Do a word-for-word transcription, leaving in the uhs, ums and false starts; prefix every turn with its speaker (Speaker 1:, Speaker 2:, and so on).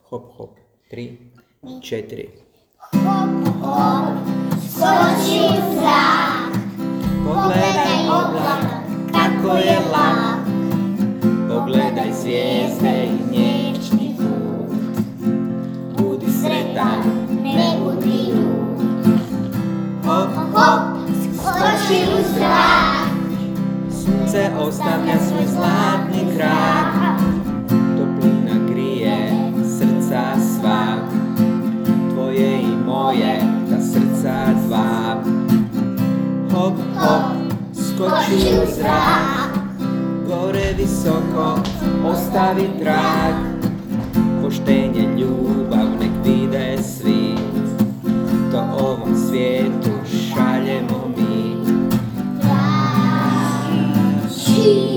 Speaker 1: Hop, hop, tri, četiri.
Speaker 2: Hop, hop, skoči u zrak. Pogledaj oblak, kako je lak.
Speaker 1: Pogledaj zvijezde i mliječni put. Budi sretan,
Speaker 2: Ne budi ljut.
Speaker 1: hop,
Speaker 2: Hop, skoči u zrak.
Speaker 1: sunce ostavlja svoj zlatni krak. Toplina grije srca sva, tvoje i moje, ta srca dva. Hop, hop, skoči u zrak. Gore visoko, ostavi trag. Poštenje, ljubav, nek vide svi. To ovom svijetu šaljemo mi.
Speaker 2: Či